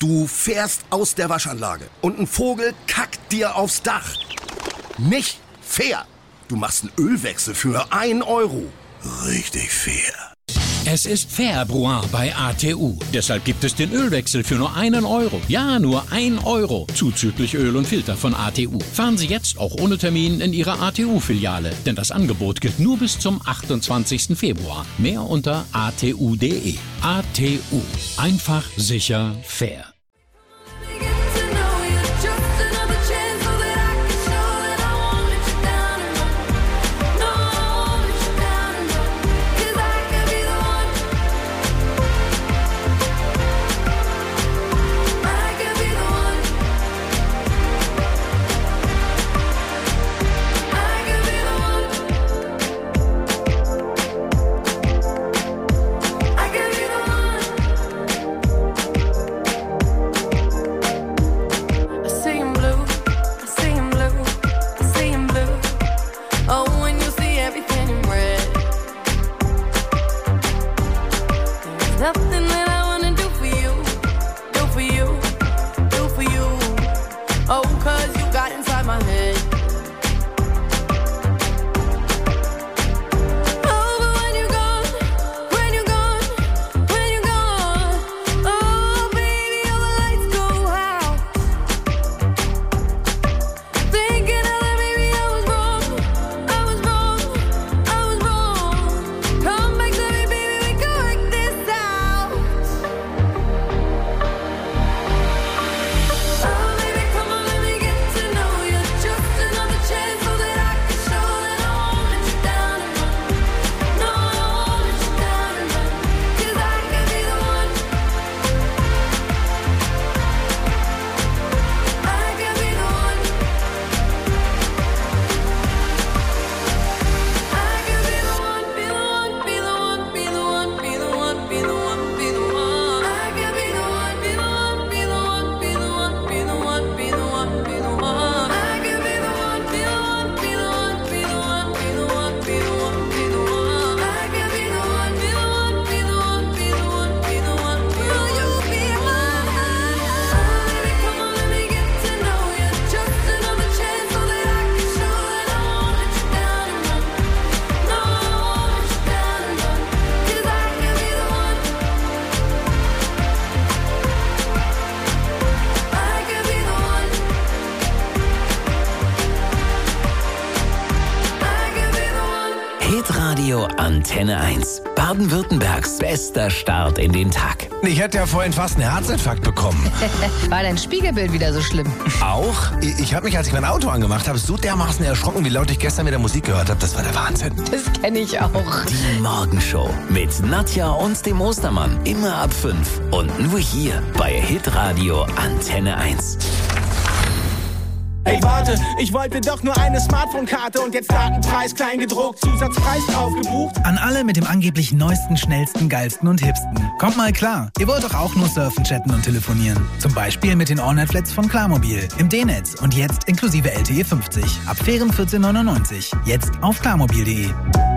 Du fährst aus der Waschanlage und ein Vogel kackt dir aufs Dach. Nicht fair. Du machst einen Ölwechsel für 1 Euro. Richtig fair. Es ist fair, Bruin, bei ATU. Deshalb gibt es den Ölwechsel für nur 1 Euro. Ja, nur 1 Euro. Zuzüglich Öl und Filter von ATU. Fahren Sie jetzt auch ohne Termin in Ihrer ATU-Filiale. Denn das Angebot gilt nur bis zum 28. Februar. Mehr unter atu.de. ATU. Einfach, sicher, fair. Hitradio Antenne 1. Baden-Württembergs bester Start in den Tag. Ich hätte ja vorhin fast einen Herzinfarkt bekommen. War dein Spiegelbild wieder so schlimm? Auch? Ich habe mich, als ich mein Auto angemacht habe, so dermaßen erschrocken, wie laut ich gestern wieder Musik gehört habe. Das war der Wahnsinn. Das kenne ich auch. Die Morgenshow mit Nadja und dem Ostermann. Immer ab 5. Und nur hier bei Hitradio Antenne 1. Ey, warte, ich wollte doch nur eine Smartphone-Karte und jetzt Datenpreis klein gedruckt, Zusatzpreis drauf gebucht. An alle mit dem angeblich neuesten, schnellsten, geilsten und hipsten. Kommt mal klar, ihr wollt doch auch nur surfen, chatten und telefonieren. Zum Beispiel mit den All-Net-Flats von Klarmobil im D-Netz und jetzt inklusive LTE 50. Ab Fairen 14,99. Jetzt auf klarmobil.de.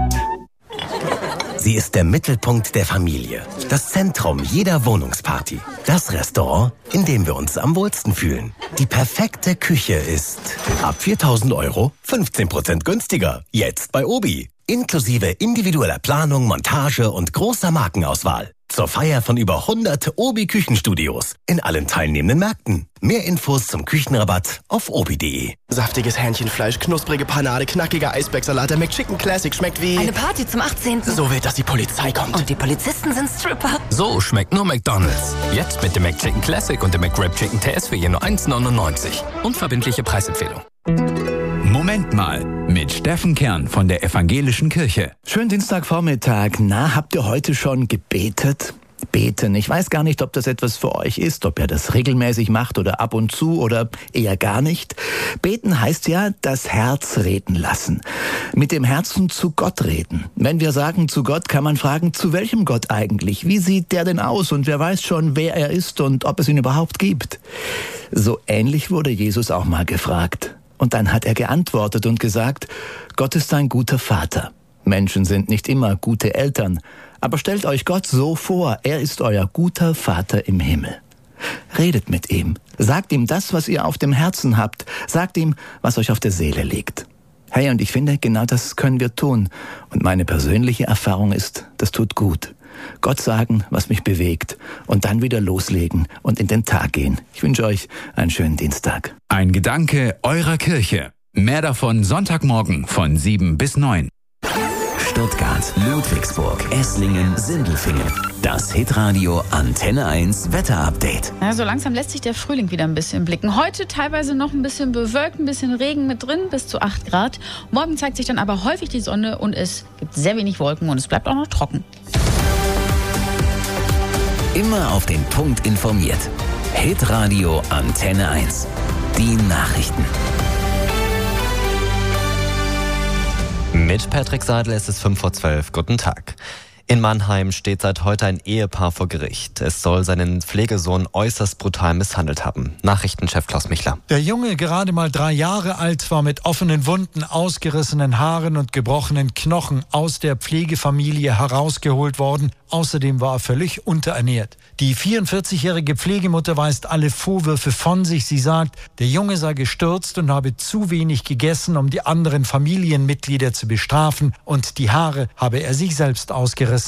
Sie ist der Mittelpunkt der Familie, das Zentrum jeder Wohnungsparty. Das Restaurant, in dem wir uns am wohlsten fühlen. Die perfekte Küche ist ab 4.000 Euro 15% günstiger. Jetzt bei Obi. Inklusive individueller Planung, Montage und großer Markenauswahl. Zur Feier von über 100 Obi-Küchenstudios in allen teilnehmenden Märkten. Mehr Infos zum Küchenrabatt auf obi.de. Saftiges Hähnchenfleisch, knusprige Panade, knackiger Eisbergsalat. Der McChicken Classic schmeckt wie... eine Party zum 18. So wild, dass die Polizei kommt. Und die Polizisten sind Stripper. So schmeckt nur McDonald's. Jetzt mit dem McChicken Classic und dem McWrap Chicken TS für je nur 1,99. Unverbindliche Preisempfehlung. Moment mal, mit Steffen Kern von der Evangelischen Kirche. Schönen Dienstagvormittag. Na, habt ihr heute schon gebetet? Beten. Ich weiß gar nicht, ob das etwas für euch ist, ob ihr das regelmäßig macht oder ab und zu oder eher gar nicht. Beten heißt ja, das Herz reden lassen. Mit dem Herzen zu Gott reden. Wenn wir sagen zu Gott, kann man fragen, zu welchem Gott eigentlich? Wie sieht der denn aus? Und wer weiß schon, wer er ist und ob es ihn überhaupt gibt? So ähnlich wurde Jesus auch mal gefragt. Und dann hat er geantwortet und gesagt, Gott ist ein guter Vater. Menschen sind nicht immer gute Eltern. Aber stellt euch Gott so vor, er ist euer guter Vater im Himmel. Redet mit ihm. Sagt ihm das, was ihr auf dem Herzen habt. Sagt ihm, was euch auf der Seele liegt. Hey, und ich finde, genau das können wir tun. Und meine persönliche Erfahrung ist, das tut gut. Gott sagen, was mich bewegt und dann wieder loslegen und in den Tag gehen. Ich wünsche euch einen schönen Dienstag. Ein Gedanke eurer Kirche. Mehr davon Sonntagmorgen von 7 bis 9. Stuttgart, Ludwigsburg, Esslingen, Sindelfingen. Das Hitradio Antenne 1 Wetterupdate. Ja, so langsam lässt sich der Frühling wieder ein bisschen blicken. Heute teilweise noch ein bisschen bewölkt, ein bisschen Regen mit drin, bis zu 8 Grad. Morgen zeigt sich dann aber häufig die Sonne und es gibt sehr wenig Wolken und es bleibt auch noch trocken. Immer auf den Punkt informiert. Hitradio Antenne 1. Die Nachrichten. Mit Patrick Seidel ist es 11:05. Guten Tag. In Mannheim steht seit heute ein Ehepaar vor Gericht. Es soll seinen Pflegesohn äußerst brutal misshandelt haben. Nachrichtenchef Klaus Michler. Der Junge, gerade mal 3 Jahre alt, war mit offenen Wunden, ausgerissenen Haaren und gebrochenen Knochen aus der Pflegefamilie herausgeholt worden. Außerdem war er völlig unterernährt. Die 44-jährige Pflegemutter weist alle Vorwürfe von sich. Sie sagt, der Junge sei gestürzt und habe zu wenig gegessen, um die anderen Familienmitglieder zu bestrafen, und die Haare habe er sich selbst ausgerissen.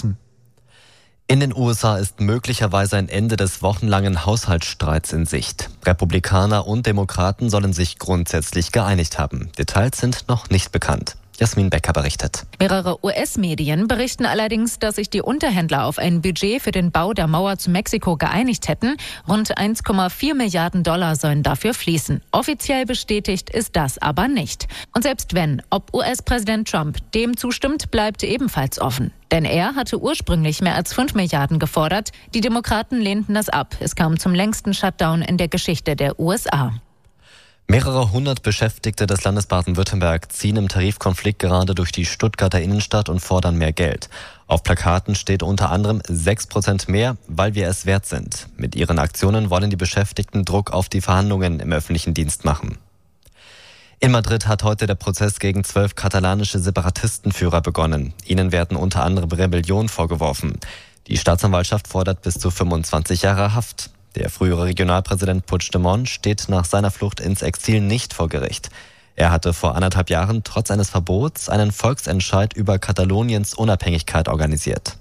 In den USA ist möglicherweise ein Ende des wochenlangen Haushaltsstreits in Sicht. Republikaner und Demokraten sollen sich grundsätzlich geeinigt haben. Details sind noch nicht bekannt. Jasmin Becker berichtet. Mehrere US-Medien berichten allerdings, dass sich die Unterhändler auf ein Budget für den Bau der Mauer zu Mexiko geeinigt hätten. Rund 1,4 Milliarden Dollar sollen dafür fließen. Offiziell bestätigt ist das aber nicht. Und selbst wenn, ob US-Präsident Trump dem zustimmt, bleibt ebenfalls offen. Denn er hatte ursprünglich mehr als 5 Milliarden gefordert. Die Demokraten lehnten das ab. Es kam zum längsten Shutdown in der Geschichte der USA. Mehrere hundert Beschäftigte des Landes Baden-Württemberg ziehen im Tarifkonflikt gerade durch die Stuttgarter Innenstadt und fordern mehr Geld. Auf Plakaten steht unter anderem 6% mehr, weil wir es wert sind. Mit ihren Aktionen wollen die Beschäftigten Druck auf die Verhandlungen im öffentlichen Dienst machen. In Madrid hat heute der Prozess gegen 12 katalanische Separatistenführer begonnen. Ihnen werden unter anderem Rebellion vorgeworfen. Die Staatsanwaltschaft fordert bis zu 25 Jahre Haft. Der frühere Regionalpräsident Puigdemont steht nach seiner Flucht ins Exil nicht vor Gericht. Er hatte vor 1,5 Jahren trotz eines Verbots einen Volksentscheid über Kataloniens Unabhängigkeit organisiert.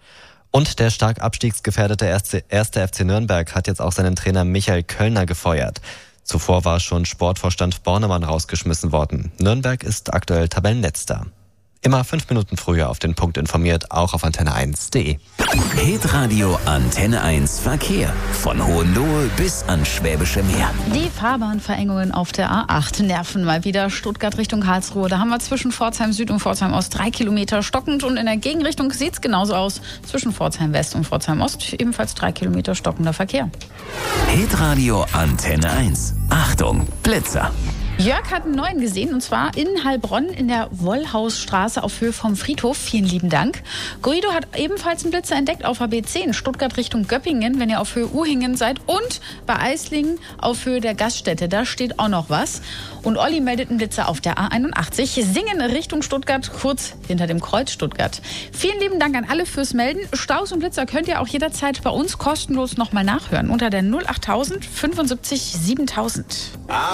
Und der stark abstiegsgefährdete 1. FC Nürnberg hat jetzt auch seinen Trainer Michael Kölner gefeuert. Zuvor war schon Sportvorstand Bornemann rausgeschmissen worden. Nürnberg ist aktuell Tabellenletzter. Immer 5 Minuten früher auf den Punkt informiert, auch auf antenne1.de. Hitradio Antenne 1 Verkehr. Von Hohenlohe bis ans Schwäbische Meer. Die Fahrbahnverengungen auf der A8 nerven mal wieder. Stuttgart Richtung Karlsruhe. Da haben wir zwischen Pforzheim Süd und Pforzheim Ost 3 Kilometer stockend. Und in der Gegenrichtung sieht es genauso aus. Zwischen Pforzheim West und Pforzheim Ost ebenfalls 3 Kilometer stockender Verkehr. Hitradio Antenne 1. Achtung, Blitzer. Jörg hat einen neuen gesehen, und zwar in Heilbronn in der Wollhausstraße auf Höhe vom Friedhof. Vielen lieben Dank. Guido hat ebenfalls einen Blitzer entdeckt auf HB10, Stuttgart Richtung Göppingen, wenn ihr auf Höhe Uhingen seid. Und bei Eislingen auf Höhe der Gaststätte, da steht auch noch was. Und Olli meldet einen Blitzer auf der A81, Singen Richtung Stuttgart, kurz hinter dem Kreuz Stuttgart. Vielen lieben Dank an alle fürs Melden. Staus und Blitzer könnt ihr auch jederzeit bei uns kostenlos nochmal nachhören unter der 08000 75 7000.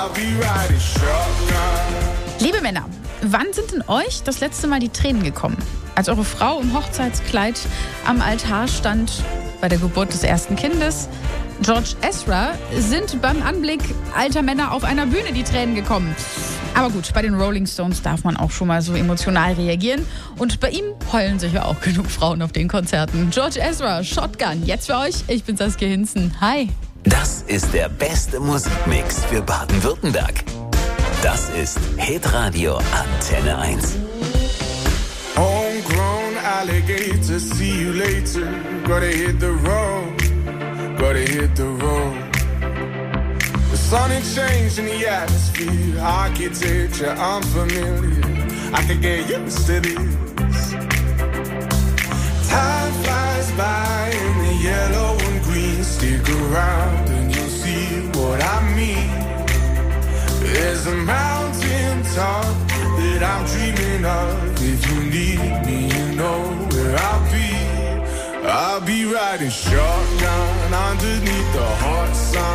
Liebe Männer, wann sind in euch das letzte Mal die Tränen gekommen? Als eure Frau im Hochzeitskleid am Altar stand bei der Geburt des ersten Kindes? George Ezra sind beim Anblick alter Männer auf einer Bühne die Tränen gekommen. Aber gut, bei den Rolling Stones darf man auch schon mal so emotional reagieren. Und bei ihm heulen sicher auch genug Frauen auf den Konzerten. George Ezra, Shotgun, jetzt für euch. Ich bin Saskia Hinzen. Hi. Das ist der beste Musikmix für Baden-Württemberg. Das ist Hitradio Antenne 1. Homegrown alligator, see you later. Gotta hit the road, gotta hit the road. The sonic change in the atmosphere, architecture unfamiliar. I could get used to this. Time flies by in the yellow and green. Stick around and you'll see what I mean. There's a mountain top that I'm dreaming of. If you need me, you know where I'll be. I'll be riding shotgun underneath the hot sun.